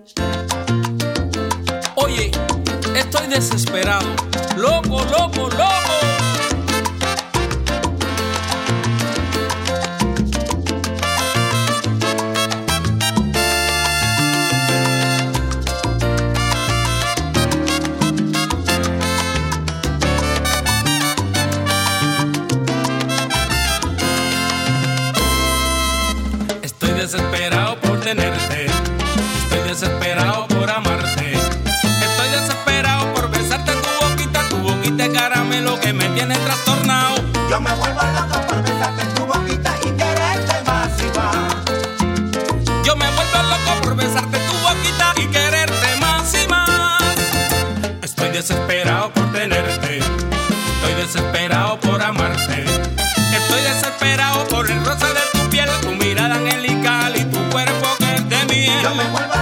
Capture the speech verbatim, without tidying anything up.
Oye, estoy desesperado, loco, loco, loco. Estoy desesperado por tenerte, estoy desesperado por amarte, estoy desesperado por besarte tu boquita, tu boquita de caramelo que me tiene trastornado. Yo me vuelvo loco por besarte tu boquita y quererte más y más. Yo me vuelvo loco por besarte tu boquita y quererte más y más. Estoy desesperado por tenerte, estoy desesperado por amarte, estoy desesperado por el roce de tu piel, tu mirada angelical y tu cuerpo que es de miel. Yo me vuelvo